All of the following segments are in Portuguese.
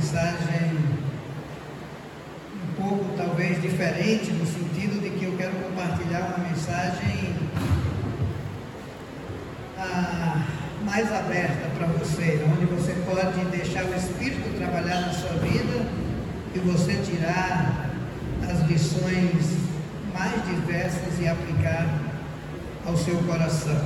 mensagem um pouco talvez diferente, no sentido de que eu quero compartilhar uma mensagem mais aberta para você, onde você pode deixar o Espírito trabalhar na sua vida e você tirar as lições mais diversas e aplicar ao seu coração.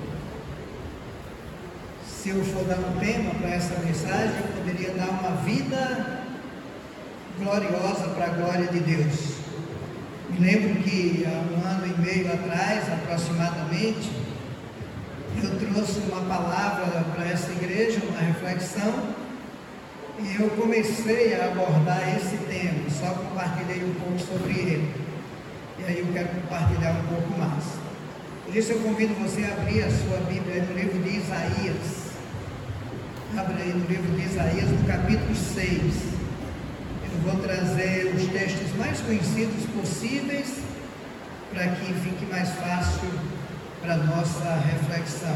Se eu for dar um tema para essa mensagem, eu poderia dar uma vida gloriosa para a glória de Deus. Me lembro que há 1 ano e meio atrás, aproximadamente, eu trouxe uma palavra para essa igreja, uma reflexão, e eu comecei a abordar esse tema, só compartilhei um pouco sobre ele, e aí eu quero compartilhar um pouco mais. Por isso eu convido você a abrir a sua Bíblia no livro de Isaías. Abre aí no livro de Isaías, no capítulo 6. Eu vou trazer os textos mais conhecidos possíveis, para que fique mais fácil para a nossa reflexão.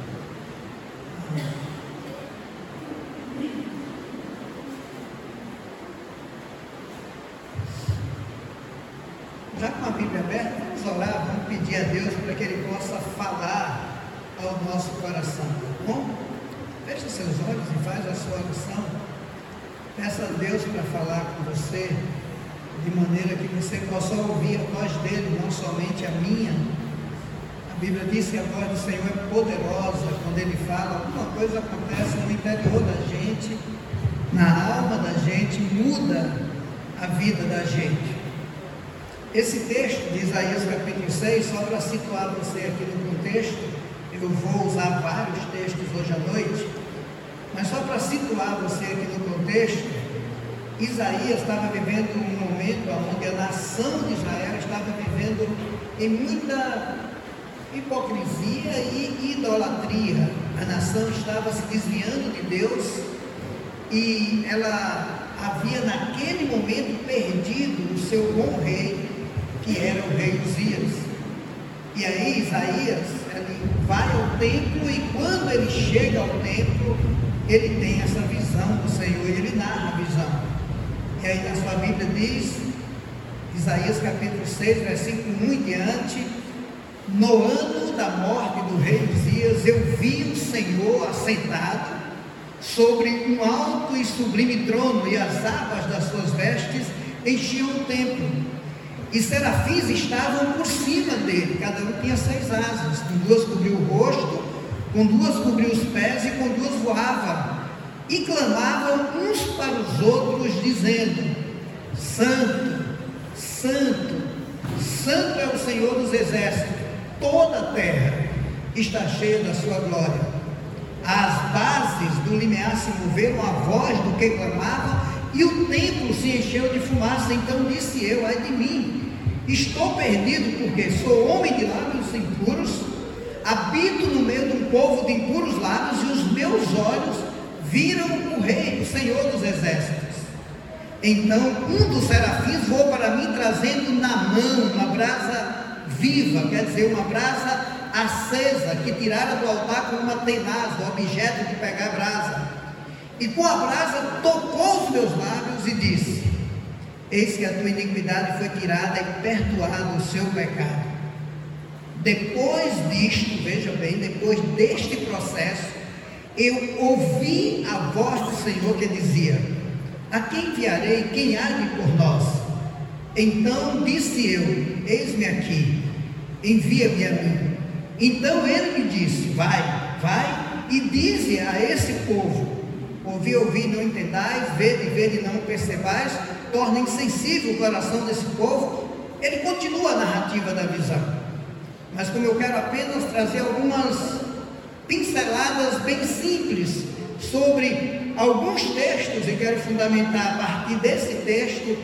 Já com a Bíblia aberta, vamos orar, vamos pedir a Deus para que Ele possa falar ao nosso coração, tá bom? Feche seus olhos e faz a sua oração. Peça a Deus para falar com você, de maneira que você possa ouvir a voz dEle, não somente a minha. A Bíblia diz que a voz do Senhor é poderosa. Quando Ele fala, alguma coisa acontece no interior da gente, na alma da gente, muda a vida da gente. Esse texto de Isaías capítulo 6, só para situar você aqui no contexto, eu vou usar vários textos hoje à noite, mas só para situar você aqui no contexto, Isaías estava vivendo um momento onde a nação de Israel estava vivendo em muita hipocrisia e idolatria. A nação estava se desviando de Deus e ela havia naquele momento perdido o seu bom rei, que era o rei Uzias. E aí Isaías, ele vai ao templo, e quando ele chega ao templo, ele tem essa visão do Senhor, e ele narra a visão. E aí na sua Bíblia diz, Isaías capítulo 6, versículo 1 em diante: no ano da morte do rei Uzias, eu vi o Senhor assentado sobre um alto e sublime trono, e as abas das suas vestes enchiam o templo. E serafins estavam por cima dele, cada um tinha 6 asas, com 2 cobriu o rosto, com 2 cobriu os pés, e com 2 voavam, e clamavam uns para os outros, dizendo: Santo, Santo, Santo é o Senhor dos exércitos, toda a terra está cheia da sua glória. As bases do limiar se moveram à voz do que clamava, e o templo se encheu de fumaça. Então disse eu: ai de mim, estou perdido, porque sou homem de lábios impuros, habito no meio de um povo de impuros lábios, e os meus olhos viram o Rei, o Senhor dos exércitos. Então um dos serafins voou para mim, trazendo na mão uma brasa viva, quer dizer, uma brasa acesa, que tirara do altar com uma tenaz, o objeto de pegar brasa. E com a brasa tocou os meus lábios e disse: eis que a tua iniquidade foi tirada e perdoado o seu pecado. Depois disto, veja bem, depois deste processo, eu ouvi a voz do Senhor que dizia: a quem enviarei? Quem há de por nós? Então disse eu: eis-me aqui, envia-me a mim. Então ele me disse: vai, vai, e dize a esse povo: ouvi, ouvi, não entendais, vede, vede, não percebais, torna insensível o coração desse povo. Ele continua a narrativa da visão, mas como eu quero apenas trazer algumas pinceladas bem simples sobre alguns textos, e quero fundamentar a partir desse texto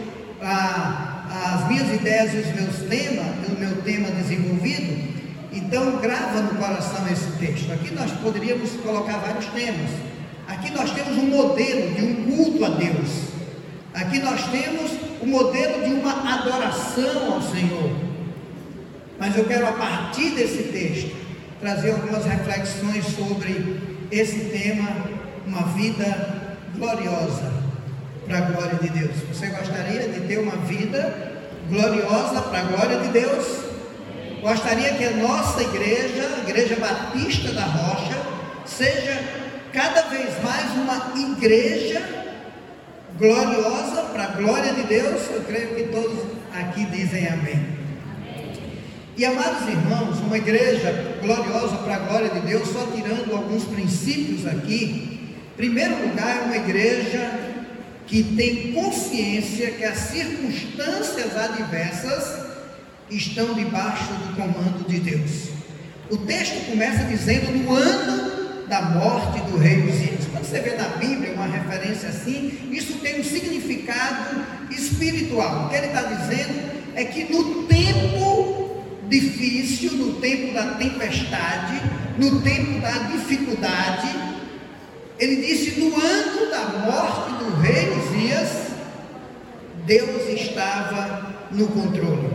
as minhas ideias e os meus temas, o meu tema desenvolvido. Então grava no coração esse texto. Aqui nós poderíamos colocar vários temas. Aqui nós temos um modelo de um culto a Deus. Aqui nós temos o modelo de uma adoração ao Senhor. Mas eu quero, a partir desse texto, trazer algumas reflexões sobre esse tema, uma vida gloriosa para a glória de Deus? Você gostaria de ter uma vida gloriosa para a glória de Deus? Gostaria que a nossa igreja, a Igreja Batista da Rocha, seja cada vez mais uma igreja gloriosa para a glória de Deus? Eu creio que todos aqui dizem amém. E amados irmãos, uma igreja gloriosa para a glória de Deus, só tirando alguns princípios aqui. Em primeiro lugar, é uma igreja que tem consciência que as circunstâncias adversas estão debaixo do comando de Deus. O texto começa dizendo: no ano da morte do rei Uzias. Quando você vê na Bíblia uma referência assim, isso tem um significado espiritual. O que ele está dizendo é que no tempo difícil, no tempo da tempestade, no tempo da dificuldade, ele disse: no ano da morte do rei Uzias, Deus estava no controle.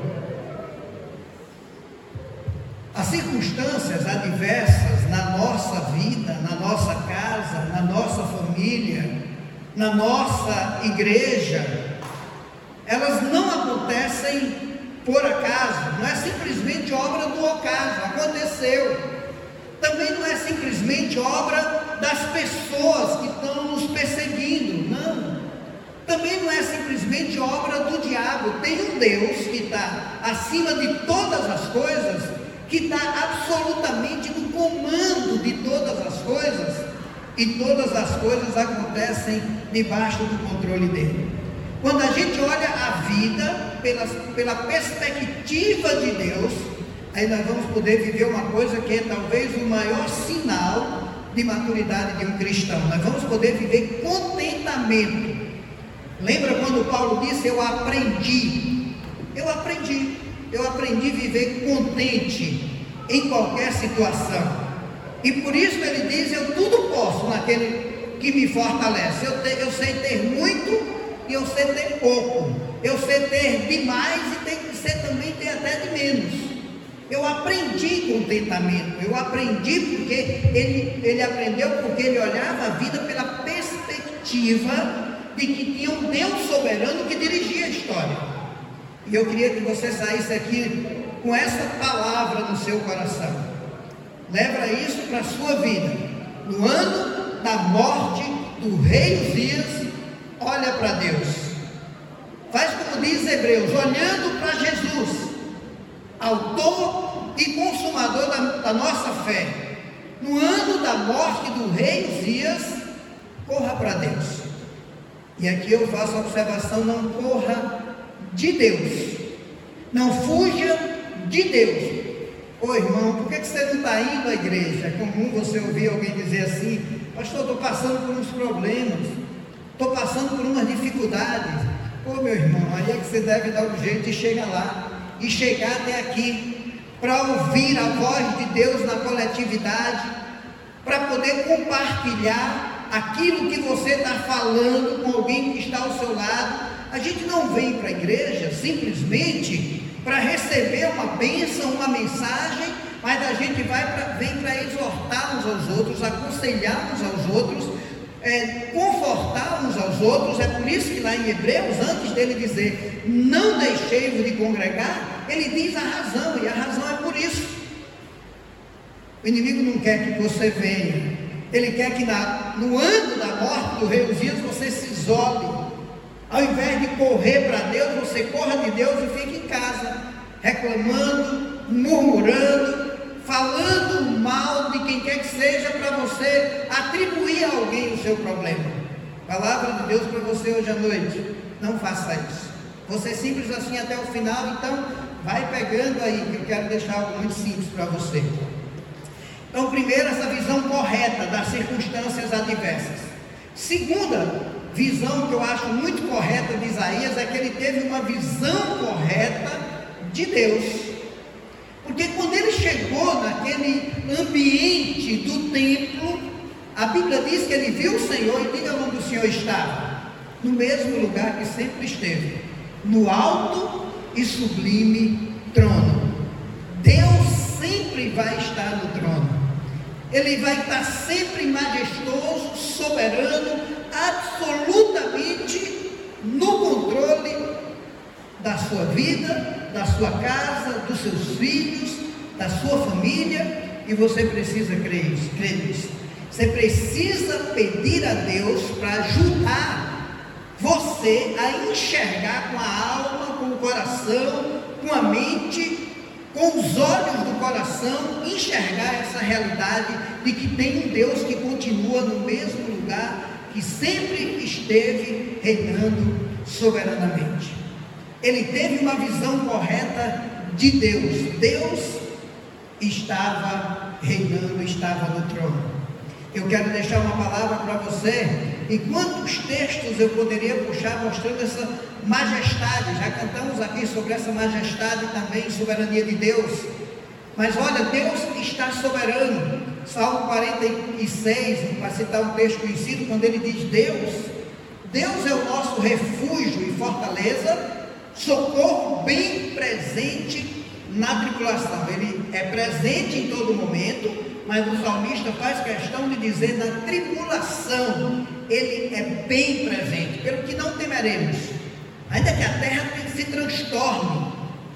As circunstâncias adversas na nossa vida, na nossa casa, na nossa família, na nossa igreja, elas não acontecem por acaso, não é simplesmente obra do ocaso, aconteceu. Também não é simplesmente obra das pessoas que estão nos perseguindo, não. Também não é simplesmente obra do diabo. Tem um Deus que está acima de todas as coisas, que está absolutamente no comando de todas as coisas, e todas as coisas acontecem debaixo do controle dele. Quando a gente olha a vida pela perspectiva de Deus, aí nós vamos poder viver uma coisa que é talvez o maior sinal de maturidade de um cristão. Nós vamos poder viver contentamento. Lembra quando Paulo disse: eu aprendi a viver contente em qualquer situação. E por isso ele diz: eu tudo posso naquele que me fortalece. Eu sei ter muito e eu sei ter pouco. Eu sei ter demais e sei também ter até de menos. Eu aprendi contentamento. Eu aprendi porque ele aprendeu, porque ele olhava a vida pela perspectiva de que tinha um Deus soberano que dirigia a história. E eu queria que você saísse aqui com essa palavra no seu coração. Leva isso para a sua vida. No ano da morte do rei Uzias, olha para Deus. Faz como diz Hebreus, olhando para Jesus, autor e consumador da nossa fé. No ano da morte do rei Uzias, corra para Deus. E aqui eu faço a observação: não corra de Deus, não fuja de Deus. Ô irmão, por que você não está indo à igreja? É comum você ouvir alguém dizer assim: pastor, estou passando por uns problemas, estou passando por umas dificuldades. Ô meu irmão, aí é que você deve dar um jeito de chegar lá, e chegar até aqui, para ouvir a voz de Deus na coletividade, para poder compartilhar aquilo que você está falando com alguém que está ao seu lado. A gente não vem para a igreja simplesmente para receber uma bênção, uma mensagem, mas a gente vem para exortar uns aos outros, aconselhar uns aos outros, confortar uns aos outros. É por isso que lá em Hebreus, antes dele dizer não deixei-vos de congregar, ele diz a razão, e a razão é por isso. O inimigo não quer que você venha, ele quer que no ano da morte do rei Uzias você se isole. Ao invés de correr para Deus, você corra de Deus e fica em casa, reclamando, murmurando, falando mal de quem quer que seja, para você atribuir a alguém o seu problema. Palavra de Deus para você hoje à noite: não faça isso. Você é simples assim até o final, então vai pegando aí, que eu quero deixar algo muito simples para você. Então, primeiro, essa visão correta das circunstâncias adversas. Segunda visão que eu acho muito correta de Isaías é que ele teve uma visão correta de Deus. Porque quando ele chegou naquele ambiente do templo, a Bíblia diz que ele viu o Senhor, e diga onde o Senhor estava: no mesmo lugar que sempre esteve, no alto e sublime trono. Deus sempre vai estar no trono. Ele vai estar sempre majestoso, soberano, absolutamente no controle da sua vida, da sua casa, dos seus filhos, da sua família, e você precisa crer nisso. Você precisa pedir a Deus para ajudar você a enxergar com a alma, com o coração, com a mente, com os olhos do coração, enxergar essa realidade de que tem um Deus que continua no mesmo lugar, que sempre esteve reinando soberanamente. Ele teve uma visão correta de Deus. Deus estava reinando, estava no trono. Eu quero deixar uma palavra para você. E quantos textos eu poderia puxar mostrando essa majestade? Já cantamos aqui sobre essa majestade também, soberania de Deus. Mas olha, Deus está soberano. Salmo 46, para citar um texto conhecido, quando ele diz: Deus é o nosso refúgio e fortaleza, socorro bem presente na tribulação. Ele é presente em todo momento, mas o salmista faz questão de dizer: na tribulação ele é bem presente, pelo que não temeremos, ainda que a terra se transtorne.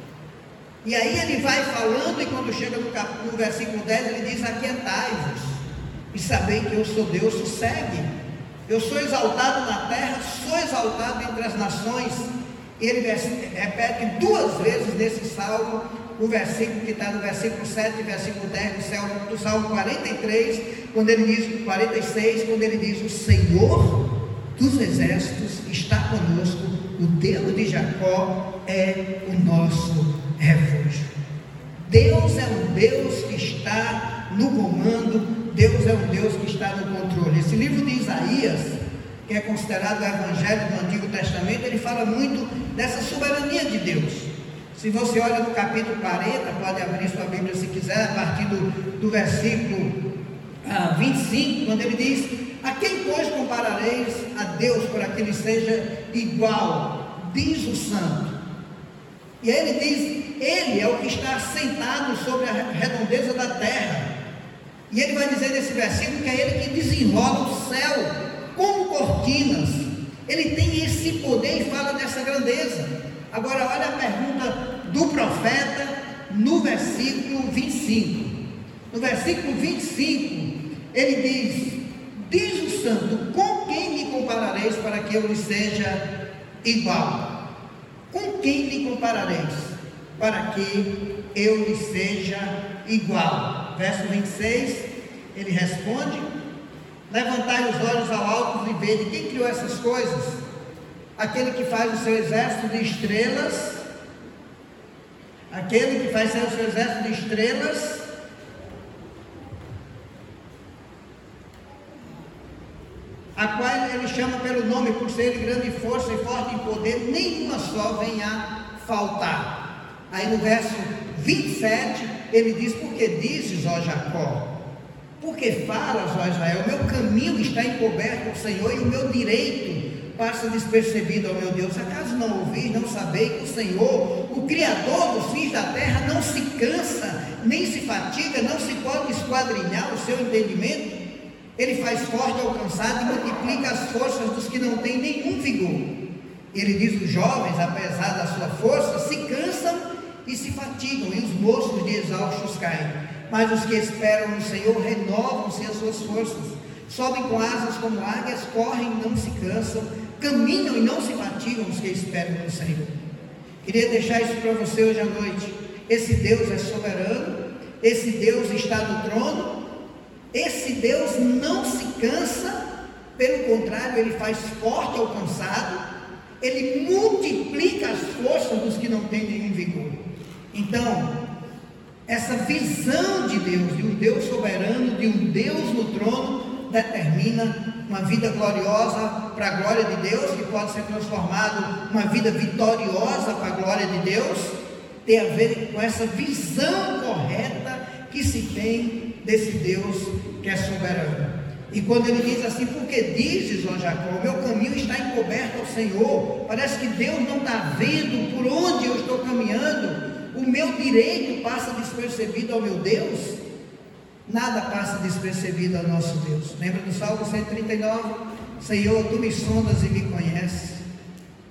E aí ele vai falando, e quando chega no versículo 10, ele diz: aquietai-vos e sabei que eu sou Deus. Sossegue, eu sou exaltado na terra, sou exaltado entre as nações. E ele repete duas vezes nesse salmo o versículo que está no versículo 7 e versículo 10 do salmo 43, quando ele diz, 46, quando ele diz: o Senhor dos exércitos está conosco, o Deus de Jacó é o nosso refúgio. Deus é um Deus que está no comando, Deus é um Deus que está no controle. Esse livro de Isaías, que é considerado o Evangelho do Antigo Testamento, ele fala muito dessa soberania de Deus. Se você olha no capítulo 40, pode abrir sua Bíblia se quiser, a partir do versículo 25, quando ele diz: a quem, pois, comparareis a Deus para que ele seja igual? Diz o santo. E aí ele diz: ele é o que está sentado sobre a redondeza da terra. E ele vai dizer nesse versículo que é ele que desenrola o céu como cortinas. Ele tem esse poder e fala dessa grandeza. Agora olha a pergunta do profeta no versículo 25. No versículo 25 ele diz o santo: com quem me comparareis para que eu lhe seja igual? Com quem lhe comparareis para que eu lhe seja igual? Verso 26, ele responde: levantai os olhos ao alto e vede quem criou essas coisas. Aquele que faz o seu exército de estrelas, aquele que faz o seu exército de estrelas, a qual ele chama pelo nome, por ser ele grande em força e forte em poder, nenhuma só vem a faltar. Aí no verso 27 ele diz: porque dizes, ó Jacó, porque falas, ó Israel, o meu caminho está encoberto ao Senhor e o meu direito passa despercebido ao meu Deus. Acaso não ouvi, não sabei que o Senhor, o Criador dos fins da terra, não se cansa, nem se fatiga, não se pode esquadrinhar o seu entendimento? Ele faz forte ao cansado e multiplica as forças dos que não têm nenhum vigor. Ele diz: os jovens, apesar da sua força, se cansam e se fatigam, e os moços de exaustos caem. Mas os que esperam no Senhor renovam-se as suas forças, sobem com asas como águias, correm e não se cansam, caminham e não se fatigam os que esperam no Senhor. Queria deixar isso para você hoje à noite. Esse Deus é soberano, esse Deus está no trono, esse Deus não se cansa, pelo contrário, ele faz forte ao cansado, ele multiplica as forças dos que não têm nenhum vigor. Então, essa visão de Deus, de um Deus soberano, de um Deus no trono, determina uma vida gloriosa para a glória de Deus, que pode ser transformado uma vida vitoriosa para a glória de Deus. Tem a ver com essa visão correta que se tem desse Deus que é soberano. E quando ele diz assim: porque dizes, ó Jacó, o meu caminho está encoberto ao Senhor, parece que Deus não está vendo por onde eu estou caminhando, o meu direito passa despercebido ao meu Deus. Nada passa despercebido ao nosso Deus. Lembra do Salmo 139? Senhor, tu me sondas e me conheces.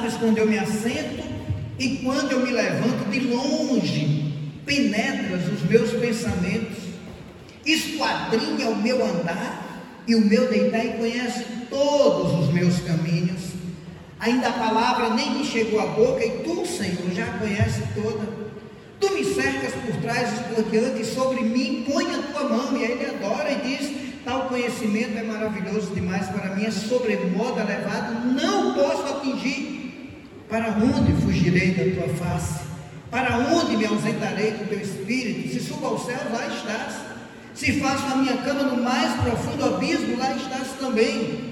sabes quando eu me assento e quando eu me levanto. De longe penetras os meus pensamentos, esquadrinha o meu andar e o meu deitar e conhece todos os meus caminhos. Ainda a palavra nem me chegou à boca e tu, Senhor, já a conheces toda. Tu me cercas por trás e por diante, e sobre mim põe a tua mão. E aí ele adora e diz: tal conhecimento é maravilhoso demais para mim, é sobremodo elevado, não posso atingir. Para onde fugirei da tua face? Para onde me ausentarei do teu espírito? Se subo aos céus, lá estás. Se faço a minha cama no mais profundo abismo, lá estás também.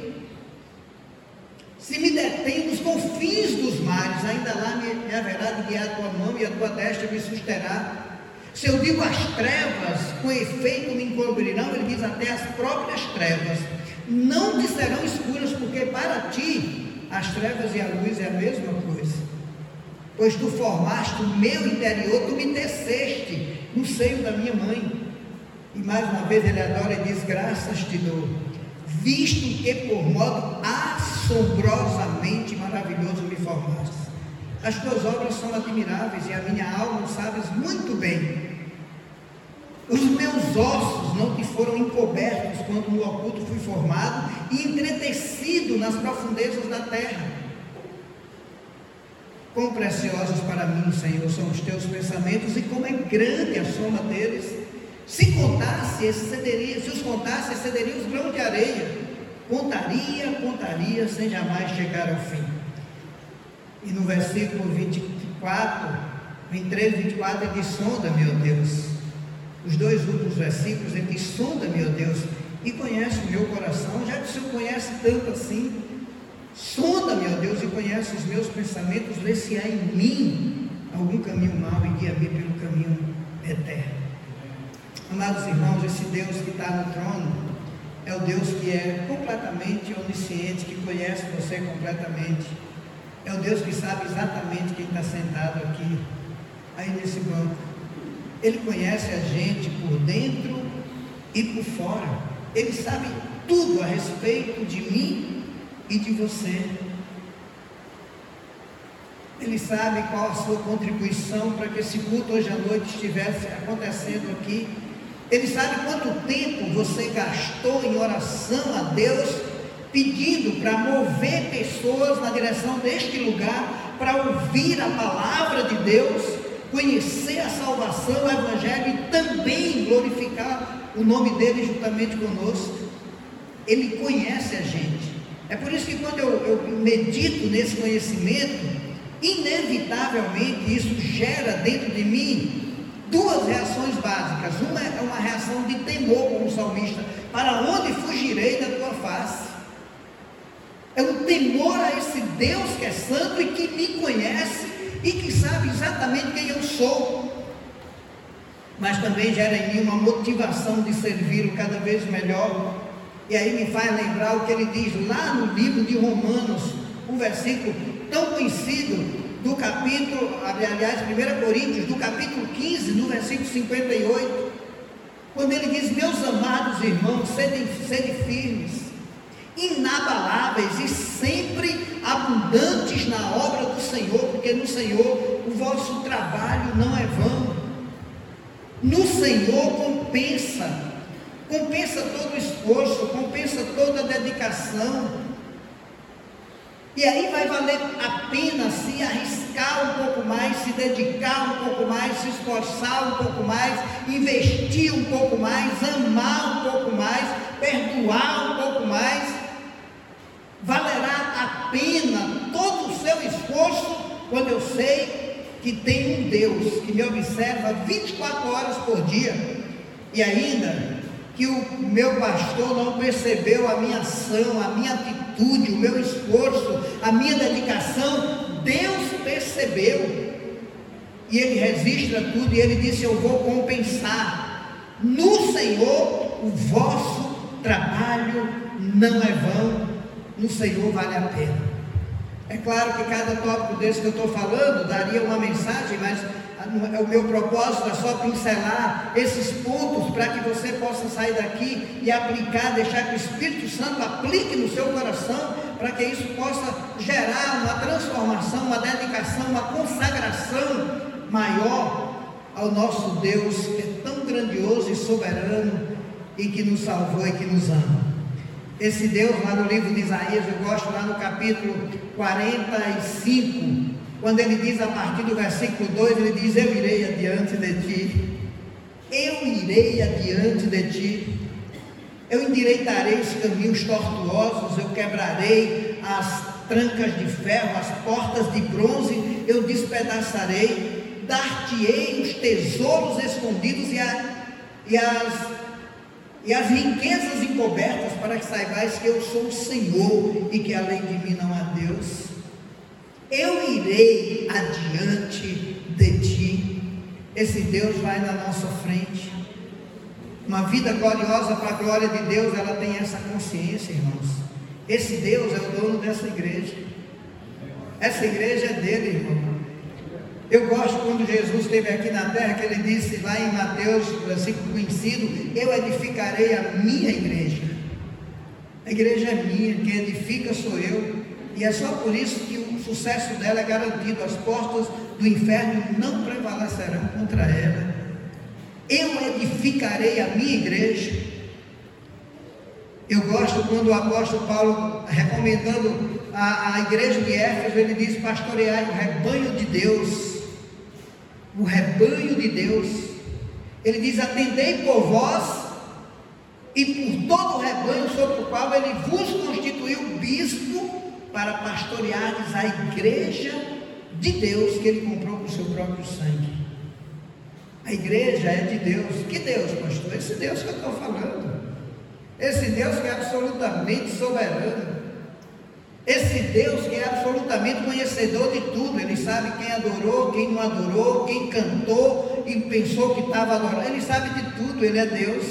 Se me detenho nos confins dos mares, ainda lá me haverá de guiar a tua mão e a tua destra me susterá. Se eu digo as trevas, com efeito me encobrirão, ele diz até as próprias trevas não te serão escuras, porque para ti as trevas e a luz é a mesma coisa. Pois tu formaste o meu interior, tu me teceste no seio da minha mãe. E mais uma vez ele adora e diz: graças te dou, visto que por modo assombrosamente maravilhoso me formaste. As tuas obras são admiráveis e a minha alma o sabes muito bem. Os meus ossos não te foram encobertos quando no oculto fui formado e entretecido nas profundezas da terra. Quão preciosos para mim, Senhor, são os teus pensamentos e como é grande a soma deles. Se os contasse, excederia os grãos de areia. Contaria, sem jamais chegar ao fim. E no versículo 23 e 24, ele diz: sonda-me, ó Deus. Os dois últimos versículos, ele diz: sonda-me, ó Deus, e conhece o meu coração. Já que o Senhor conhece tanto assim, sonda-me, ó Deus, e conhece os meus pensamentos, vê se há em mim algum caminho mau e guia-me pelo caminho eterno. Amados irmãos, esse Deus que está no trono é o Deus que é completamente onisciente, que conhece você completamente. É o Deus que sabe exatamente quem está sentado aqui, aí nesse banco. Ele conhece a gente por dentro e por fora. Ele sabe tudo a respeito de mim e de você. Ele sabe qual a sua contribuição para que esse culto hoje à noite estivesse acontecendo aqui. Ele sabe quanto tempo você gastou em oração a Deus, pedindo para mover pessoas na direção deste lugar, para ouvir a palavra de Deus, conhecer a salvação, o Evangelho e também glorificar o nome dele juntamente conosco. Ele conhece a gente. É por isso que quando eu medito nesse conhecimento, inevitavelmente isso gera dentro de mim duas reações básicas. Uma é uma reação de temor, como o salmista: para onde fugirei da tua face? É um temor a esse Deus que é santo e que me conhece e que sabe exatamente quem eu sou. Mas também gera em mim uma motivação de servi-lo cada vez melhor. E aí me faz lembrar o que ele diz lá no livro de Romanos, um versículo tão conhecido, do capítulo, aliás, 1 Coríntios, do capítulo 15, no versículo 58, quando ele diz: meus amados irmãos, sede firmes, inabaláveis e sempre abundantes na obra do Senhor, porque no Senhor o vosso trabalho não é vão. No Senhor compensa todo o esforço, compensa toda a dedicação. E aí vai valer a pena se arriscar um pouco mais, se dedicar um pouco mais, se esforçar um pouco mais, investir um pouco mais, amar um pouco mais, perdoar um pouco mais. Valerá a pena todo o seu esforço quando eu sei que tem um Deus que me observa 24 horas por dia, e ainda que o meu pastor não percebeu a minha ação, a minha atitude, o meu esforço, a minha dedicação. Deus percebeu, e Ele registra tudo, e Ele disse: eu vou compensar. No Senhor o vosso trabalho não é vão, no Senhor vale a pena. É claro que cada tópico desse que eu estou falando daria uma mensagem, mas o meu propósito é só pincelar esses pontos para que você possa sair daqui e aplicar, deixar que o Espírito Santo aplique no seu coração, para que isso possa gerar uma transformação, uma dedicação, uma consagração maior ao nosso Deus, que é tão grandioso e soberano, e que nos salvou e que nos ama. Esse Deus, lá no livro de Isaías, eu gosto lá no capítulo 45, quando ele diz, a partir do versículo 2, ele diz: eu irei adiante de ti, eu irei adiante de ti, eu endireitarei os caminhos tortuosos, eu quebrarei as trancas de ferro, as portas de bronze eu despedaçarei, dar-te-ei os tesouros escondidos e as riquezas encobertas, para que saibais que eu sou o Senhor e que além de mim não há Deus. Eu irei adiante de ti. Esse Deus vai na nossa frente. Uma vida gloriosa para a glória de Deus, ela tem essa consciência, irmãos. Esse Deus é o dono dessa igreja. Essa igreja é dele, irmão. Eu gosto quando Jesus esteve aqui na terra, que ele disse lá em Mateus, versículo conhecido: eu edificarei a minha igreja. A igreja é minha, quem edifica sou eu. E é só por isso que o sucesso dela é garantido. As portas do inferno não prevalecerão contra ela. Eu edificarei a minha igreja. Eu gosto quando o apóstolo Paulo, recomendando a igreja de Éfeso, ele diz: pastoreai o rebanho de Deus. O rebanho de Deus. Ele diz: atendei por vós e por todo o rebanho sobre o qual ele vos constituiu bispo, para pastoreares a igreja de Deus, que ele comprou com o seu próprio sangue. A igreja é de Deus. Que Deus, pastor? Esse Deus que eu estou falando. Esse Deus que é absolutamente soberano. Esse Deus que é absolutamente conhecedor de tudo. Ele sabe quem adorou, quem não adorou, quem cantou e pensou que estava adorando. Ele sabe de tudo, ele é Deus.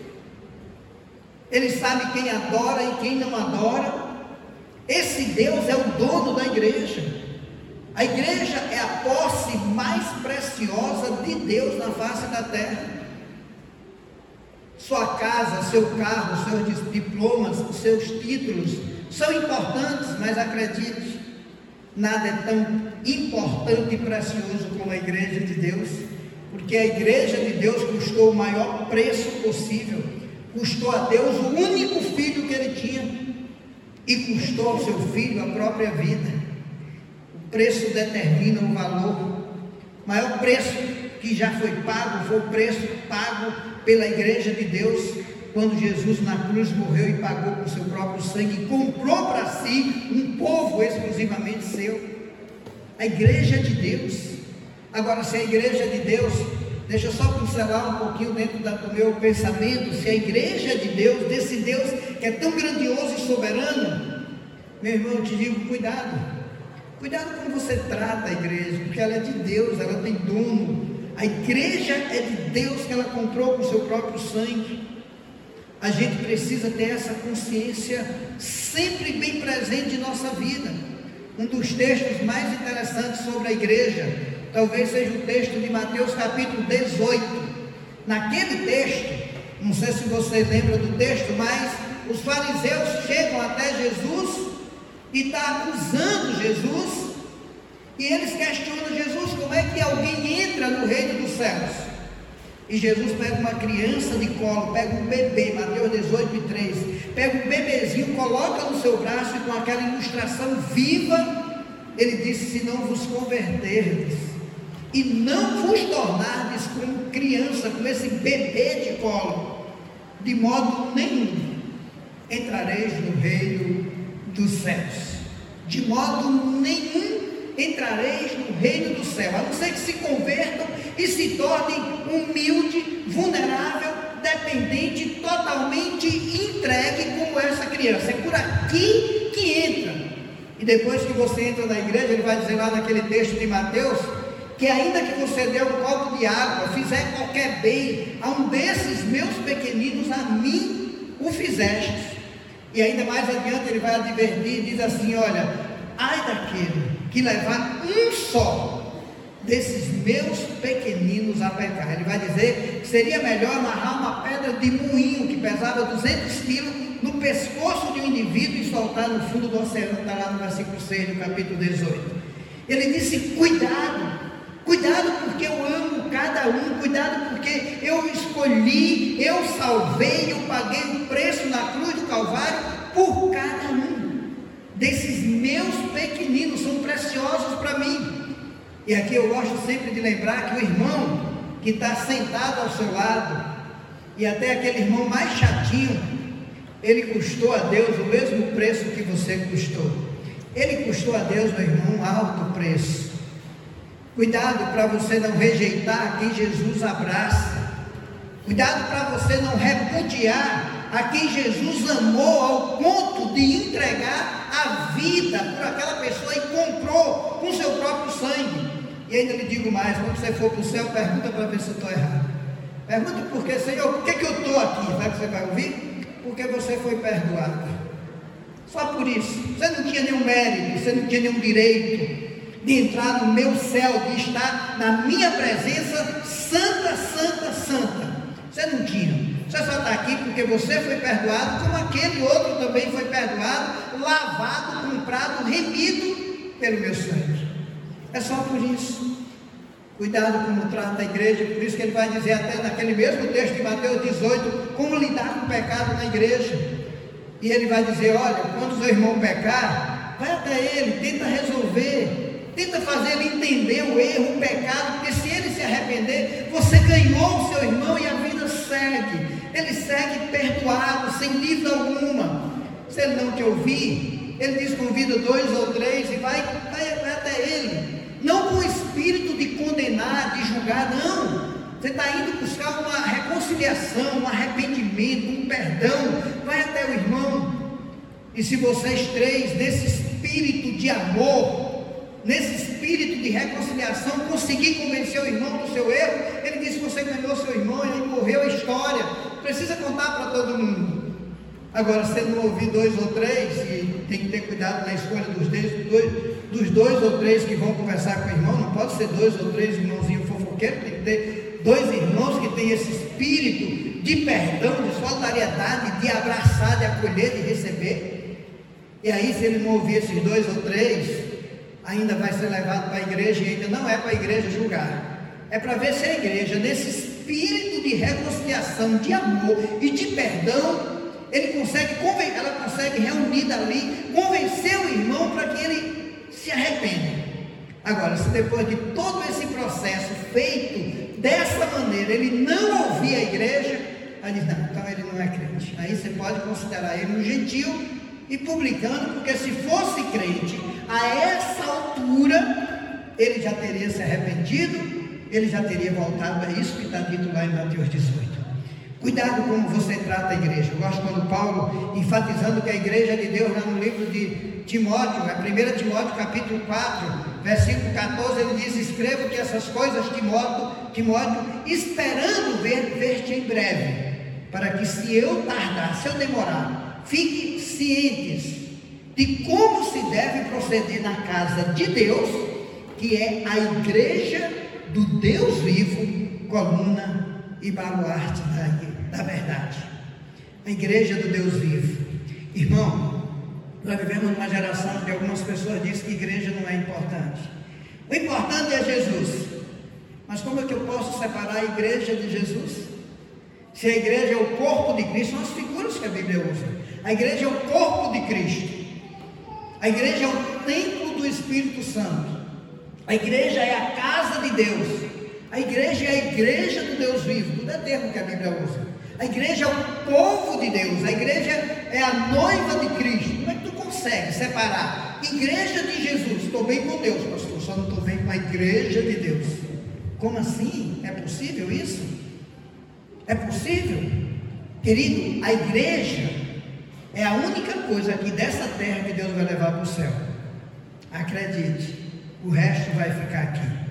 Ele sabe quem adora e quem não adora. Esse Deus é o dono da igreja. A igreja é a posse mais preciosa de Deus na face da terra. Sua casa, seu carro, seus diplomas, seus títulos são importantes, mas acredite, nada é tão importante e precioso como a igreja de Deus, porque a igreja de Deus custou o maior preço possível. Custou a Deus o único filho que ele tinha, e custou ao seu filho a própria vida. O preço determina o valor. O maior preço que já foi pago foi o preço pago pela igreja de Deus, quando Jesus na cruz morreu e pagou com seu próprio sangue, e comprou para si um povo exclusivamente seu. A igreja de Deus. Agora, se a igreja de Deus, deixa eu só pincelar um pouquinho dentro do meu pensamento, se a igreja de Deus, desse Deus que é tão grandioso e soberano, meu irmão, eu te digo, cuidado como você trata a igreja, porque ela é de Deus, ela tem dono. A igreja é de Deus, que ela comprou com o seu próprio sangue. A gente precisa ter essa consciência sempre bem presente em nossa vida. Um dos textos mais interessantes sobre a igreja, talvez seja o texto de Mateus capítulo 18. Naquele texto, não sei se você lembra do texto, mas os fariseus chegam até Jesus e estão acusando Jesus, e eles questionam Jesus: como é que alguém entra no reino dos céus? E Jesus pega uma criança de colo, pega um bebê, Mateus 18:3, pega um bebezinho, coloca no seu braço, e com aquela ilustração viva, ele disse: se não vos converterdes e não vos tornardes como criança, como esse bebê de colo, de modo nenhum entrareis no reino dos céus. De modo nenhum entrareis no reino do céu, a não ser que se convertam e se tornem humilde, vulnerável, dependente, totalmente entregue como essa criança. É por aqui que entra. E depois que você entra na igreja, ele vai dizer lá naquele texto de Mateus, que ainda que você dê um copo de água, fizer qualquer bem a um desses meus pequeninos, a mim o fizeste. E ainda mais adiante ele vai advertir, diz assim: olha, ai daquele que levar um só desses meus pequeninos a pecar. Ele vai dizer que seria melhor amarrar uma pedra de moinho que pesava 200 quilos no pescoço de um indivíduo e soltar no fundo do oceano. Está lá no versículo 6 do capítulo 18. Ele disse: cuidado porque eu amo cada um, cuidado porque eu escolhi, eu salvei, eu paguei o preço na cruz do Calvário por cada um desses meus pequeninos, são preciosos para mim. E aqui eu gosto sempre de lembrar que o irmão que está sentado ao seu lado, e até aquele irmão mais chatinho, ele custou a Deus o mesmo preço que você custou. Ele custou a Deus, meu irmão, um alto preço. Cuidado para você não rejeitar quem Jesus abraça. Cuidado para você não repudiar a quem Jesus amou ao ponto de entregar a vida por aquela pessoa e comprou com seu próprio sangue. E ainda lhe digo mais: quando você for para o céu, pergunta para ver se eu estou errado. Pergunta por quê, Senhor, por que eu estou aqui? Sabe o que você vai ouvir? Porque você foi perdoado. Só por isso. Você não tinha nenhum mérito, você não tinha nenhum direito de entrar no meu céu, de estar na minha presença santa, santa, santa. Você não tinha. Você só está aqui porque você foi perdoado, como aquele outro também foi perdoado, lavado, comprado, remido pelo meu sangue. É só por isso. Cuidado como trata a igreja. Por isso que ele vai dizer até naquele mesmo texto de Mateus 18, como lidar com o pecado na igreja. E ele vai dizer: olha, quando o seu irmão pecar, vai até ele, tenta resolver, tenta fazer ele entender o erro, o pecado, porque se ele se arrepender, você ganhou o seu irmão e a vida segue. Ele segue perdoado, sem dívida alguma. Se ele não te ouvir, ele diz: convida 2 ou 3 e vai até ele. Não com o espírito de condenar, de julgar, não. Você está indo buscar uma reconciliação, um arrependimento, um perdão. Vai até o irmão. E se vocês 3, nesse espírito de amor, nesse espírito de reconciliação, conseguir convencer o irmão do seu erro, ele disse: você ganhou seu irmão, ele morreu, a história, precisa contar para todo mundo. Agora, se ele não ouvir 2 ou 3, e tem que ter cuidado na escolha dos 2 ou 3 que vão conversar com o irmão, não pode ser 2 ou 3 irmãozinhos fofoqueiros, tem que ter 2 irmãos que têm esse espírito de perdão, de solidariedade, de abraçar, de acolher, de receber. E aí, se ele não ouvir esses 2 ou 3, ainda vai ser levado para a igreja, e ainda não é para a igreja julgar, é para ver se a igreja, nesse espírito de reconciliação, de amor e de perdão, ela consegue reunir ali, convencer o irmão para que ele se arrependa. Agora, se depois de todo esse processo feito dessa maneira, ele não ouvir a igreja, aí diz: não, então ele não é crente. Aí você pode considerar ele um gentil e publicano, porque se fosse crente, a essa altura, ele já teria se arrependido, ele já teria voltado. É isso que está dito lá em Mateus 18. Cuidado como você trata a igreja. Eu gosto quando Paulo, enfatizando que a igreja de Deus, lá no livro de Timóteo, 1 Timóteo capítulo 4, versículo 14, ele diz: escrevo que essas coisas, Timóteo, esperando ver-te em breve, para que se eu tardar, se eu demorar, fique cientes de como se deve proceder na casa de Deus, que é a igreja do Deus vivo, coluna e baluarte da verdade. A igreja do Deus vivo. Irmão, nós vivemos numa geração onde algumas pessoas dizem que igreja não é importante. O importante é Jesus. Mas como é que eu posso separar a igreja de Jesus? Se a igreja é o corpo de Cristo, são as figuras que a Bíblia usa. A igreja é o corpo de Cristo. A igreja é o templo do Espírito Santo. A igreja é a casa de Deus. A igreja é a igreja do Deus vivo. Tudo é termo que a Bíblia usa. A igreja é o povo de Deus. A igreja é a noiva de Cristo. Como é que tu consegue separar igreja de Jesus? Estou bem com Deus, pastor, só não estou bem com a igreja de Deus. Como assim? É possível isso? É possível? Querido, a igreja é a única coisa aqui dessa terra que Deus vai levar para o céu. Acredite, o resto vai ficar aqui.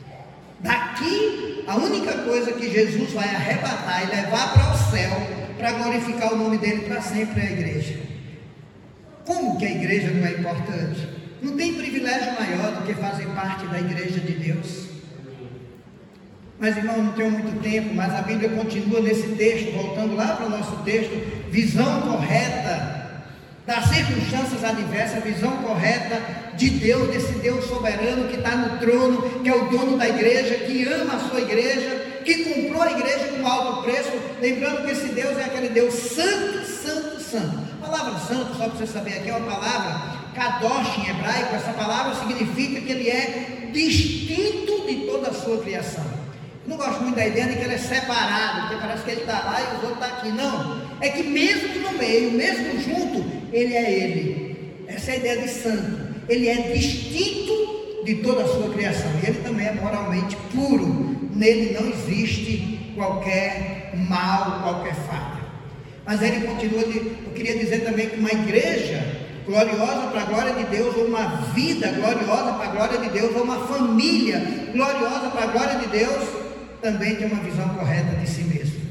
Daqui, a única coisa que Jesus vai arrebatar e levar para o céu, para glorificar o nome dele para sempre, é a igreja. Como que a igreja não é importante? Não tem privilégio maior do que fazer parte da igreja de Deus. Mas, irmão, não tenho muito tempo, mas a Bíblia continua nesse texto, voltando lá para o nosso texto, visão correta das circunstâncias adversas, visão correta de Deus, desse Deus soberano que está no trono, que é o dono da igreja, que ama a sua igreja, que comprou a igreja com alto preço. Lembrando que esse Deus é aquele Deus santo, santo, santo. A palavra santo, só para você saber, aqui é uma palavra kadosh em hebraico. Essa palavra significa que ele é distinto de toda a sua criação. Não gosto muito da ideia de que ele é separado, porque parece que ele está lá e os outros estão aqui. Não, é que mesmo no meio, mesmo junto, ele é ele. Essa é a ideia de santo. Ele é distinto de toda a sua criação, e ele também é moralmente puro. Nele não existe qualquer mal, qualquer falha. Mas ele continua, eu queria dizer também que uma igreja gloriosa para a glória de Deus, ou uma vida gloriosa para a glória de Deus, ou uma família gloriosa para a glória de Deus, também tem uma visão correta de si mesmo.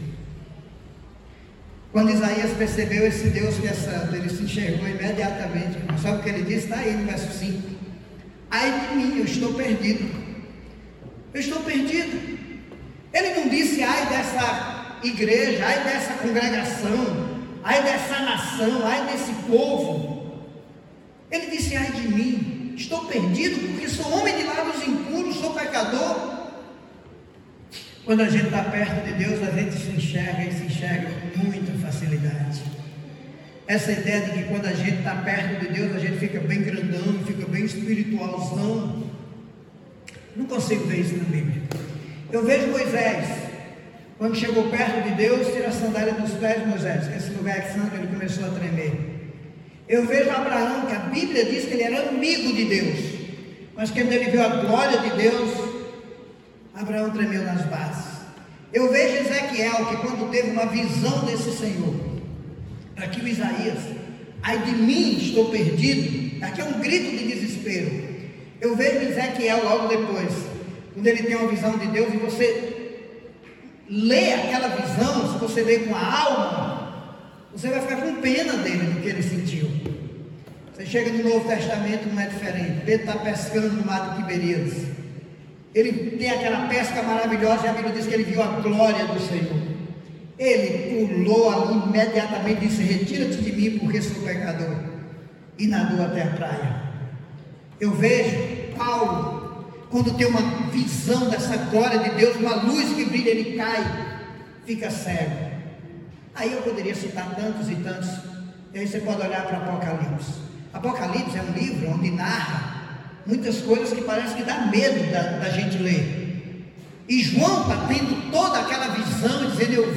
Quando Isaías percebeu esse Deus que é santo, ele se enxergou imediatamente. Sabe o que ele disse? Está aí no verso 5. Ai de mim, eu estou perdido. Eu estou perdido. Ele não disse ai dessa igreja, ai dessa congregação, ai dessa nação, ai desse povo. Ele disse ai de mim, estou perdido porque sou homem de lábios impuros, sou pecador. Quando a gente está perto de Deus, a gente se enxerga e se enxerga com muita facilidade. Essa ideia de que quando a gente está perto de Deus, a gente fica bem grandão, fica bem espiritualzão. Não consigo ver isso na Bíblia. Eu vejo Moisés, quando chegou perto de Deus, tira a sandália dos pés de Moisés, que esse lugar é santo, ele começou a tremer. Eu vejo Abraão, que a Bíblia diz que ele era amigo de Deus, mas quando ele viu a glória de Deus, Abraão tremeu nas bases. Eu vejo Ezequiel, que quando teve uma visão desse Senhor, aqui o Isaías, ai de mim, estou perdido, aqui é um grito de desespero. Eu vejo Ezequiel logo depois, quando ele tem uma visão de Deus, e você lê aquela visão, se você lê com a alma, você vai ficar com pena dele, do que ele sentiu. Você chega no Novo Testamento, não é diferente. Pedro está pescando no mar de Tiberíades, ele tem aquela pesca maravilhosa, e a Bíblia diz que ele viu a glória do Senhor. Ele pulou ali imediatamente e disse: retira-te de mim, porque sou pecador, e nadou até a praia. Eu vejo Paulo, quando tem uma visão dessa glória de Deus, uma luz que brilha, ele cai, fica cego. Aí eu poderia citar tantos e tantos, e aí você pode olhar para Apocalipse. Apocalipse é um livro onde narra muitas coisas que parece que dá medo da gente ler. E João está tendo toda aquela visão, dizendo eu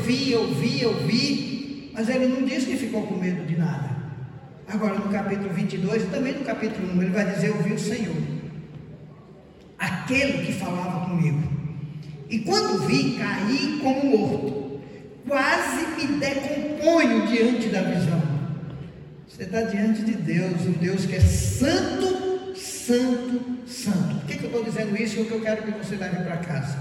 vi, mas ele não diz que ficou com medo de nada. Agora no capítulo 22 e também no capítulo 1, ele vai dizer: eu vi o Senhor, aquele que falava comigo, e quando vi, caí como morto, quase me decomponho diante da visão. Você está diante de Deus, um Deus que é santo, santo, santo. Por que eu estou dizendo isso? Porque eu quero que você leve para casa.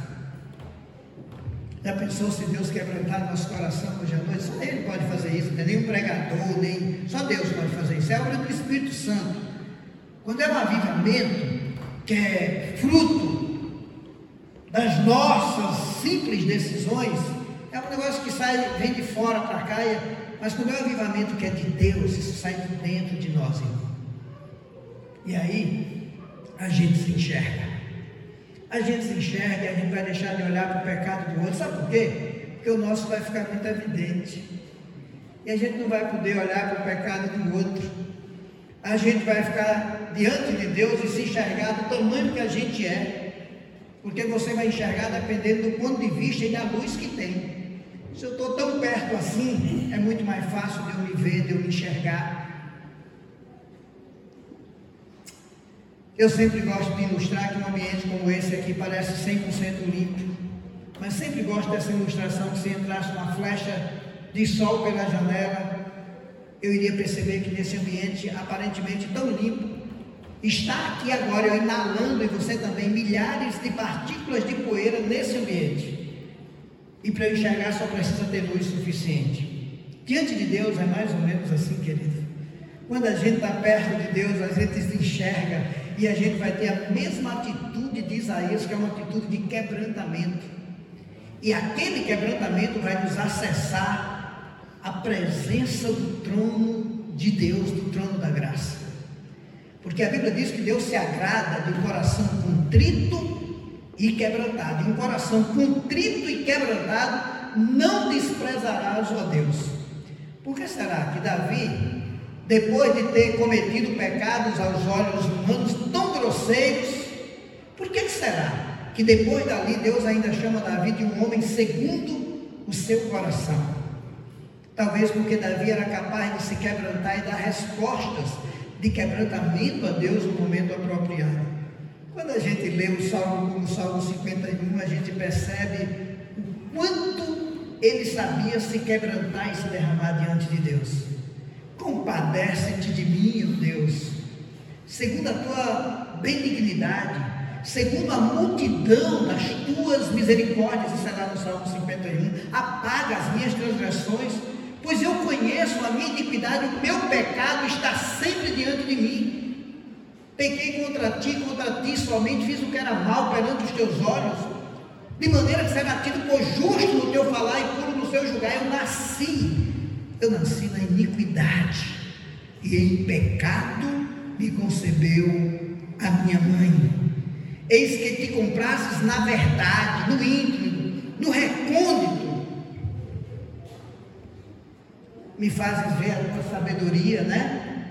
Já pensou se Deus quebrantar nosso coração hoje à noite? Só Ele pode fazer isso, não tem nenhum pregador, só Deus pode fazer isso. É obra do Espírito Santo. Quando é um avivamento que é fruto das nossas simples decisões, é um negócio que vem de fora para cá, mas quando é um avivamento que é de Deus, isso sai de dentro de nós, irmão. E aí a gente se enxerga. A gente se enxerga e a gente vai deixar de olhar para o pecado do outro. Sabe por quê? Porque o nosso vai ficar muito evidente. E a gente não vai poder olhar para o pecado do outro. A gente vai ficar diante de Deus e se enxergar do tamanho que a gente é. Porque você vai enxergar dependendo do ponto de vista e da luz que tem. Se eu estou tão perto assim, é muito mais fácil de eu me ver, de eu me enxergar. Eu sempre gosto de ilustrar que um ambiente como esse aqui parece 100% limpo, mas sempre gosto dessa ilustração que se entrasse uma flecha de sol pela janela, eu iria perceber que nesse ambiente aparentemente tão limpo, está aqui agora eu inalando, e você também, milhares de partículas de poeira nesse ambiente. E para eu enxergar só precisa ter luz suficiente. Diante de Deus é mais ou menos assim, querido. Quando a gente está perto de Deus, a gente se enxerga e a gente vai ter a mesma atitude de Isaías, que é uma atitude de quebrantamento. E aquele quebrantamento vai nos acessar a presença do trono de Deus, do trono da graça. Porque a Bíblia diz que Deus se agrada de um coração contrito e quebrantado. E um coração contrito e quebrantado não desprezarás, ó Deus. Por que será que Davi, depois de ter cometido pecados aos olhos humanos tão grosseiros, por que será que depois dali Deus ainda chama Davi de um homem segundo o seu coração? Talvez porque Davi era capaz de se quebrantar e dar respostas de quebrantamento a Deus no momento apropriado. Quando a gente lê o Salmo como o Salmo 51, a gente percebe o quanto ele sabia se quebrantar e se derramar diante de Deus. Compadece-te de mim, ó Deus, segundo a tua benignidade, segundo a multidão das tuas misericórdias. Isso é lá no Salmo 51. Apaga as minhas transgressões, pois eu conheço a minha iniquidade, o meu pecado está sempre diante de mim. Pequei contra ti somente, fiz o que era mal perante os teus olhos, de maneira que será tido por justo no teu falar e puro no seu julgar. Eu nasci na iniquidade, e em pecado me concebeu a minha mãe. Eis que te comprastes na verdade, no íntimo, no recôndito. Me fazes ver a tua sabedoria, né?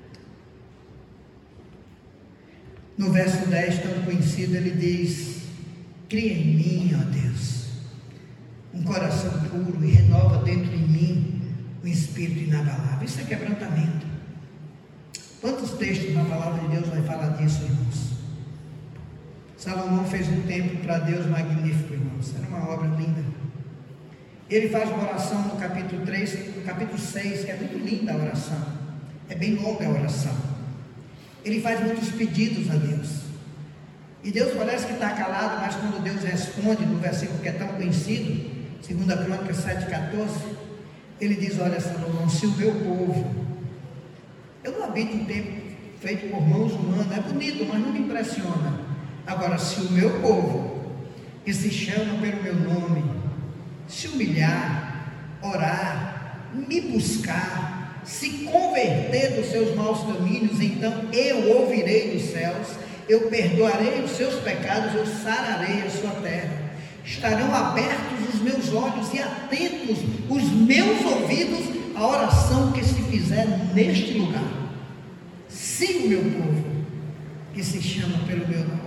No verso 10, tão conhecido, ele diz: cria em mim, ó Deus, um coração puro, e renova dentro de mim um espírito inabalável. Isso é quebrantamento. Quantos textos na palavra de Deus vai falar disso, irmãos? Salomão fez um templo para Deus magnífico, irmãos. Era uma obra linda. Ele faz uma oração no capítulo 3, no capítulo 6, que é muito linda a oração. É bem longa a oração. Ele faz muitos pedidos a Deus. E Deus parece que está calado, mas quando Deus responde, no versículo que é tão conhecido, 2 Crônicas 7,14, ele diz: olha, Salomão, se o meu povo, eu não habito um templo feito por mãos humanas, é bonito, mas não me impressiona. Agora, se o meu povo, que se chama pelo meu nome, se humilhar, orar, me buscar, se converter dos seus maus caminhos, então eu ouvirei dos céus, eu perdoarei os seus pecados, eu sararei a sua terra. Estarão abertos os meus olhos e atentos os meus ouvidos à oração que se fizer neste lugar. Se o meu povo, que se chama pelo meu nome.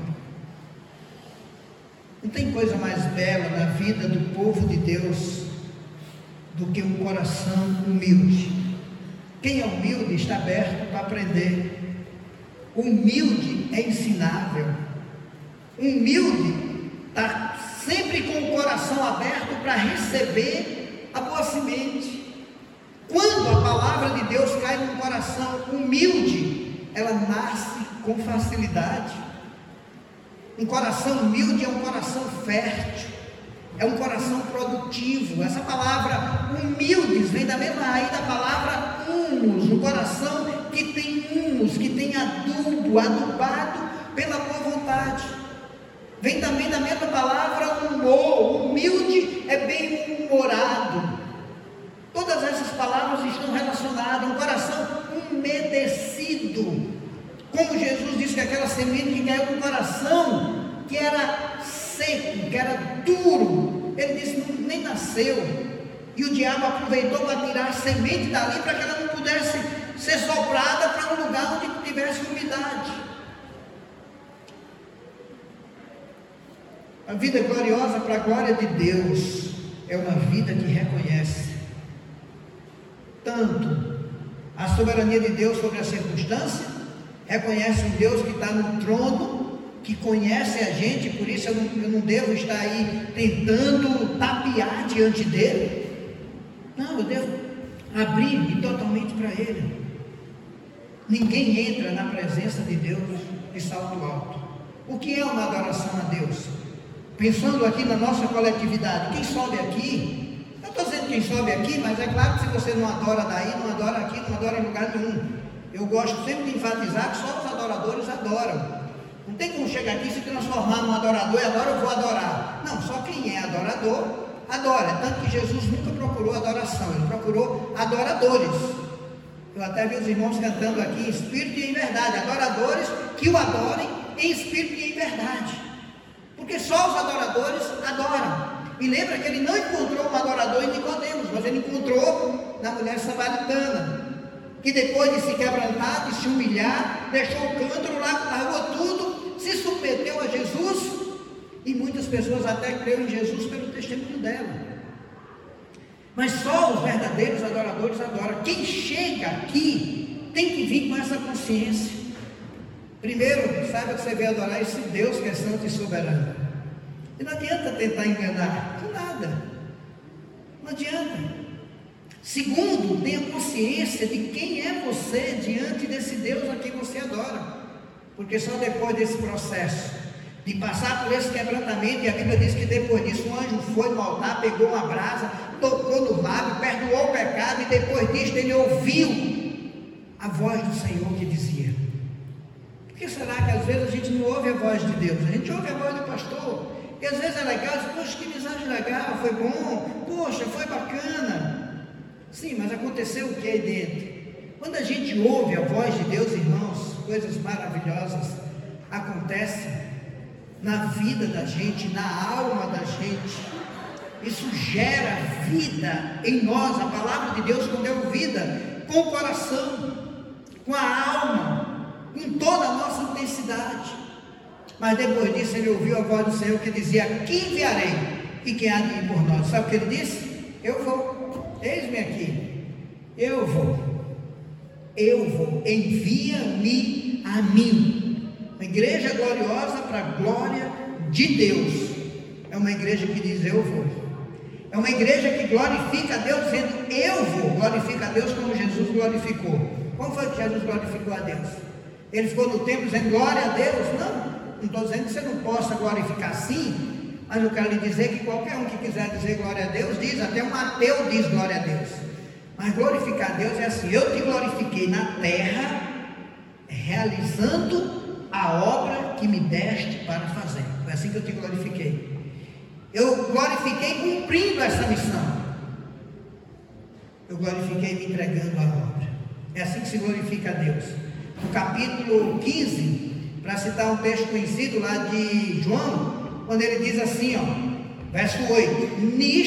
Não tem coisa mais bela na vida do povo de Deus do que um coração humilde. Quem é humilde está aberto para aprender. Humilde é ensinável. Humilde está sempre com o coração aberto para receber a boa semente. Quando a palavra de Deus cai num coração humilde, ela nasce com facilidade. Um coração humilde é um coração fértil, é um coração produtivo. Essa palavra humildes vem da mesma raiz da palavra humus, um coração que tem humus, que tem adubo, adubado pela boa vontade. Vem também da mesma palavra humor, humilde é bem-humorado. Todas essas palavras estão relacionadas, um coração umedecido. Como Jesus disse que aquela semente que caiu no coração, que era seco, que era duro, ele disse, nem nasceu. E o diabo aproveitou para tirar a semente dali, para que ela não pudesse ser soprada para um lugar onde tivesse umidade. A vida gloriosa para a glória de Deus é uma vida que reconhece tanto a soberania de Deus sobre a circunstância, reconhece um Deus que está no trono, que conhece a gente, por isso eu não devo estar aí tentando tapear diante dele. Não, eu devo abrir-me totalmente para ele. Ninguém entra na presença de Deus de salto alto. O que é uma adoração a Deus? Pensando aqui na nossa coletividade, quem sobe aqui, eu estou dizendo quem sobe aqui, mas é claro que se você não adora daí, não adora aqui, não adora em lugar nenhum. Eu gosto sempre de enfatizar que só os adoradores adoram. Não tem como chegar aqui e se transformar num adorador e agora eu vou adorar. adorar. Não, só quem é adorador, adora. Tanto que Jesus nunca procurou adoração, ele procurou adoradores. Eu até vi os irmãos cantando aqui em espírito e em verdade, adoradores que o adorem em espírito e em verdade, porque só os adoradores adoram. E lembra que ele não encontrou um adorador em Nicodemos, mas ele encontrou na mulher samaritana, que depois de se quebrantar, de se humilhar, deixou o cântaro lá, largou tudo, se submeteu a Jesus, e muitas pessoas até creram em Jesus pelo testemunho dela. Mas só os verdadeiros adoradores adoram. Quem chega aqui tem que vir com essa consciência. Primeiro, saiba que você veio adorar esse Deus que é santo e soberano. E não adianta tentar enganar, de nada. Não adianta. Segundo, tenha consciência de quem é você diante desse Deus a quem você adora. Porque só depois desse processo de passar por esse quebrantamento, e a Bíblia diz que depois disso o anjo foi no altar, pegou uma brasa, tocou no lábio, perdoou o pecado, e depois disso ele ouviu a voz do Senhor que dizia. Por que será que às vezes a gente não ouve a voz de Deus? A gente ouve a voz do pastor, e às vezes é legal, diz, poxa, que mensagem legal, foi bom, poxa, foi bacana. Sim, mas aconteceu o que aí dentro? Quando a gente ouve a voz de Deus, irmãos, coisas maravilhosas acontecem na vida da gente, na alma da gente. Isso gera vida em nós. A palavra de Deus, quando é ouvida com o coração, com a alma, com toda a nossa intensidade. Mas depois disso ele ouviu a voz do Senhor que dizia: aqui enviarei, e quem há de ir por nós? Sabe o que ele disse? Eu vou, eis-me aqui, eu vou, envia-me a mim. Uma igreja gloriosa para a glória de Deus é uma igreja que diz: eu vou. É uma igreja que glorifica a Deus dizendo: eu vou. Glorifica a Deus como Jesus glorificou. Como foi que Jesus glorificou a Deus? Ele ficou no templo dizendo glória a Deus? Não estou dizendo que você não possa glorificar sim, mas eu quero lhe dizer que qualquer um que quiser dizer glória a Deus diz, até um ateu diz glória a Deus. Mas glorificar a Deus é assim: eu te glorifiquei na terra, realizando a obra que me deste para fazer. Foi assim que eu te glorifiquei. Eu glorifiquei cumprindo essa missão. Eu glorifiquei me entregando à obra. É assim que se glorifica a Deus. No capítulo 15, para citar um texto conhecido lá de João, quando ele diz assim, verso 8: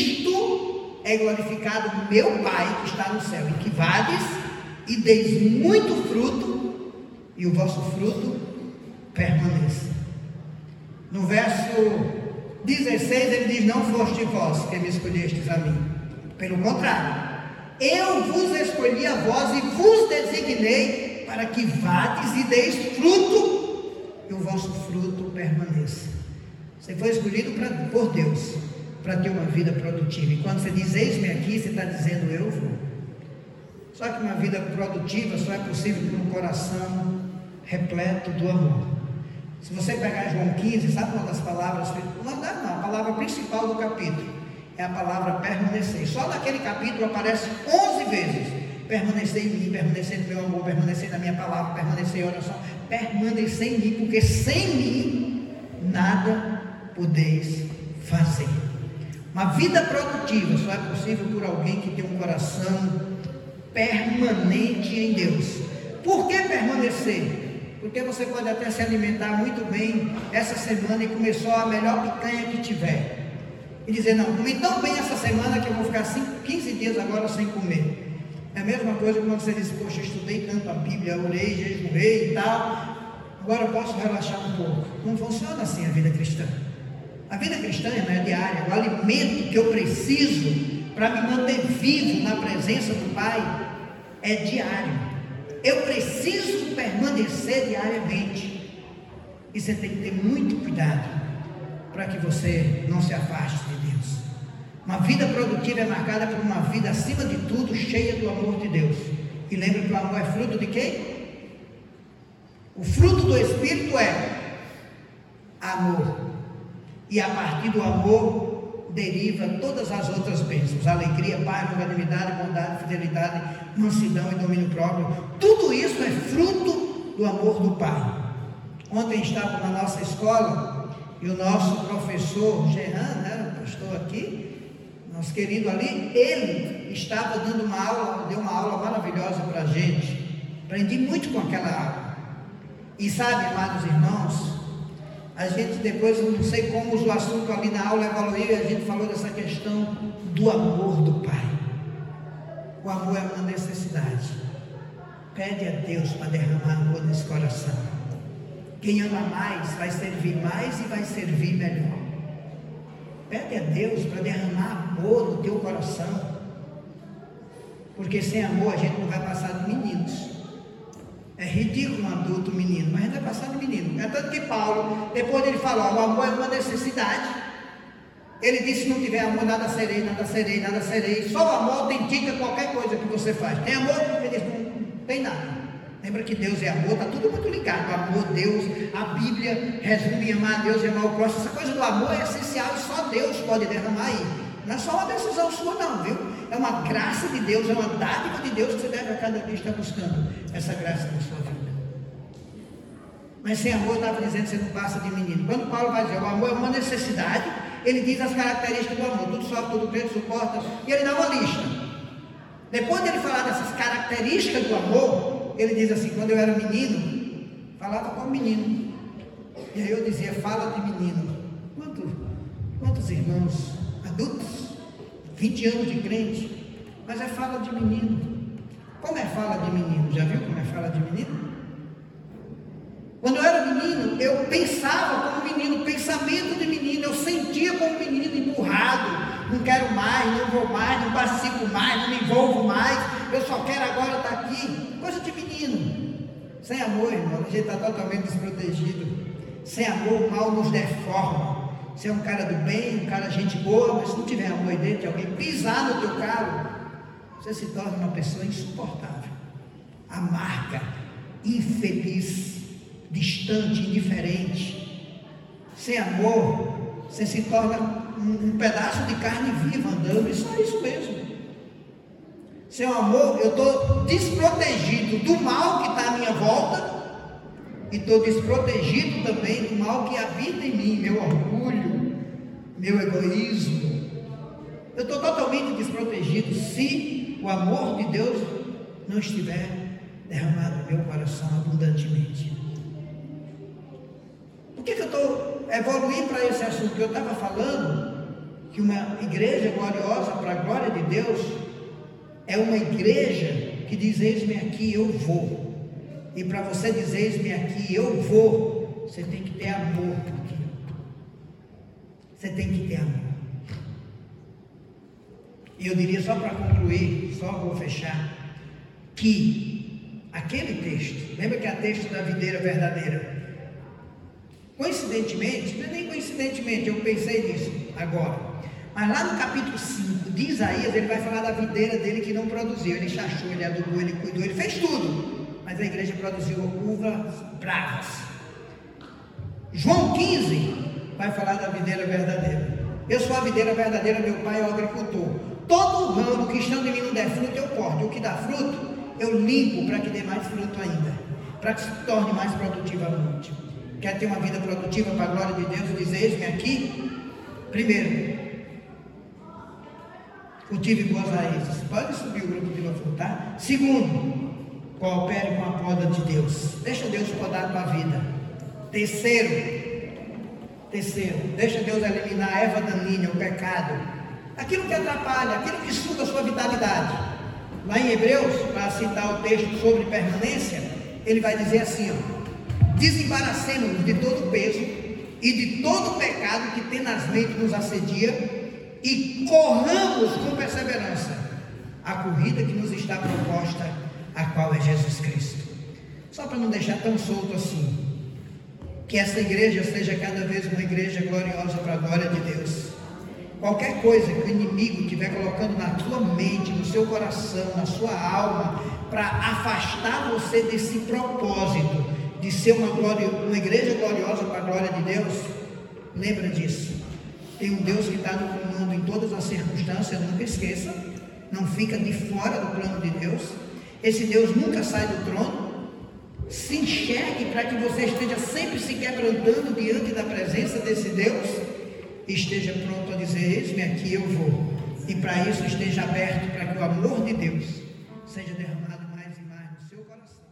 nisto é glorificado meu Pai que está no céu, em que vades e deis muito fruto, e o vosso fruto permaneça. No verso 16 ele diz: não foste vós que me escolhestes a mim, pelo contrário, eu vos escolhi a vós e vos designei para que vades e deis fruto, e o vosso fruto permaneça. Você foi escolhido por Deus para ter uma vida produtiva, e quando você diz eis-me aqui, você está dizendo eu vou. Só que uma vida produtiva só é possível por um coração repleto do amor. Se você pegar João 15, sabe uma das palavras, a palavra principal do capítulo é a palavra permanecer. Só naquele capítulo aparece 11 vezes: permanecer em mim, permanecer no meu amor, permanecer na minha palavra, permanecer em oração, permanecer em mim, porque sem mim nada podeis fazer. Uma vida produtiva só é possível por alguém que tem um coração permanente em Deus. Por que permanecer? Porque você pode até se alimentar muito bem essa semana e comer só a melhor picanha que tiver, e dizer: não, comi tão bem essa semana que eu vou ficar 15 dias agora sem comer. É a mesma coisa quando você diz: poxa, estudei tanto a Bíblia, orei, jejuei e tal, agora eu posso relaxar um pouco. Não funciona assim a vida cristã. A vida cristã não é diária. O alimento que eu preciso para me manter vivo na presença do Pai é diário. Eu preciso permanecer diariamente, e você tem que ter muito cuidado para que você não se afaste de Deus. Uma vida produtiva é marcada por uma vida, acima de tudo, cheia do amor de Deus. E lembra que o amor é fruto de quem? O fruto do Espírito é amor, e a partir do amor deriva todas as outras bênçãos: alegria, paz, longanimidade, bondade, fidelidade, mansidão e domínio próprio. Tudo isso é fruto do amor do Pai. Ontem estava na nossa escola E o nosso professor Gerran, né, o pastor aqui, nosso querido ali, ele estava dando uma aula, deu uma aula maravilhosa para a gente. Aprendi muito com aquela aula. E sabe, amados irmãos, a gente depois, eu não sei como usou o assunto ali na aula, evoluiu e a gente falou dessa questão do amor do Pai. O amor é uma necessidade. Pede a Deus para derramar amor nesse coração. Quem ama mais vai servir mais e vai servir melhor. Pede a Deus para derramar amor no teu coração. Porque sem amor a gente não vai passar de meninos. É ridículo um adulto menino, mas a gente vai passar de menino. É tanto que Paulo, depois ele falou, o amor é uma necessidade. Ele disse, se não tiver amor, nada serei, nada serei, nada serei. Só o amor autentica qualquer coisa que você faz. Tem amor? Ele diz, não tem nada. Lembra que Deus é amor, está tudo muito ligado. Amor, Deus, a Bíblia resume amar a Deus e amar o próximo. Essa coisa do amor é essencial e só Deus pode derramar aí. Não é só uma decisão sua não, viu? É uma graça de Deus, é uma dádiva de Deus que você deve a cada dia estar buscando essa graça na sua vida. Mas sem amor, eu estava dizendo que você não passa de menino. Quando Paulo vai dizer o amor é uma necessidade, ele diz as características do amor. Tudo sofre, tudo crê, suporta. E ele dá uma lista. Depois de ele falar dessas características do amor, ele diz assim, quando eu era menino, falava como menino. E aí eu dizia, fala de menino. Quantos irmãos adultos, 20 anos de crente, mas é fala de menino. Como é fala de menino? Já viu como é fala de menino? Quando eu era menino, eu pensava como menino, pensamento de menino, eu sentia como menino empurrado, não quero mais, não vou mais, não participo mais, não me envolvo mais, eu só quero agora estar aqui, coisa de menino. Sem amor, irmão, a gente está totalmente desprotegido. Sem amor, o mal nos deforma. Você é um cara do bem, um cara gente boa, mas se não tiver amor dentro de alguém, pisar no teu carro, você se torna uma pessoa insuportável, amarga, infeliz, distante, indiferente. Sem amor, você se torna um pedaço de carne viva andando, e só isso mesmo. Sem amor, eu estou desprotegido do mal que está à minha volta, e estou desprotegido também do mal que habita em mim, meu orgulho, meu egoísmo. Eu estou totalmente desprotegido se o amor de Deus não estiver derramado no meu coração abundantemente. Por que eu estou evoluindo para esse assunto? Que eu estava falando que uma igreja gloriosa para a glória de Deus é uma igreja que diz, eis-me aqui, eu vou. E para você dizer, eis-me aqui, eu vou, você tem que ter amor por aquilo. Você tem que ter amor. E eu diria, só para concluir, só vou fechar, que aquele texto, lembra que é o texto da videira verdadeira? Coincidentemente, não é nem coincidentemente, eu pensei nisso agora, mas lá no capítulo 5 de Isaías, ele vai falar da videira dele que não produziu. Ele chachou, ele adubou, ele cuidou, ele fez tudo, mas a igreja produziu uvas bravas. João 15 vai falar da videira verdadeira. Eu sou a videira verdadeira, meu pai é o agricultor. Todo o ramo que estando em mim não der fruto, eu corto. O que dá fruto, eu limpo para que dê mais fruto ainda, para que se torne mais produtivamente. Quer ter uma vida produtiva para a glória de Deus? Diz, eis-me aqui. Primeiro, cultive boas raízes. Pode subir o grupo de louvor, tá? Segundo, coopere com a poda de Deus. Deixa Deus podar a tua vida. Terceiro, deixa Deus eliminar a erva daninha, o pecado, aquilo que atrapalha, aquilo que suga a sua vitalidade. Lá em Hebreus, para citar o texto sobre permanência, ele vai dizer assim, ó, desembaracemos-nos de todo o peso e de todo o pecado que tenazmente nos assedia e corramos com perseverança a corrida que nos está proposta, a qual é Jesus Cristo. Só para não deixar tão solto assim, que essa igreja seja cada vez uma igreja gloriosa para a glória de Deus. Qualquer coisa que o inimigo estiver colocando na sua mente, no seu coração, na sua alma, para afastar você desse propósito de ser uma igreja gloriosa para a glória de Deus, lembra disso. Tem um Deus que está no comando em todas as circunstâncias, nunca esqueça, não fica de fora do plano de Deus. Esse Deus nunca sai do trono. se enxergue para que você esteja sempre se quebrantando diante da presença desse Deus, e esteja pronto a dizer: eis-me aqui, eu vou. E para isso esteja aberto para que o amor de Deus seja derramado mais e mais no seu coração.